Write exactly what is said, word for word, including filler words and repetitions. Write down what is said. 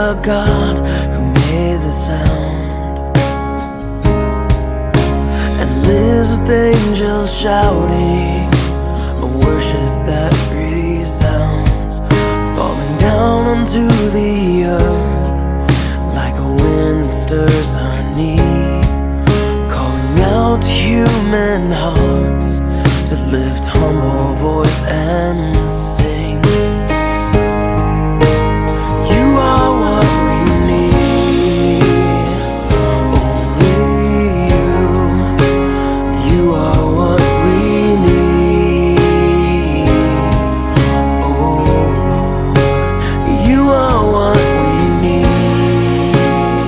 the God who made the sound, and lives with angels shouting a worship that resounds, falling down onto the earth like a wind that stirs our need, calling out to human heart.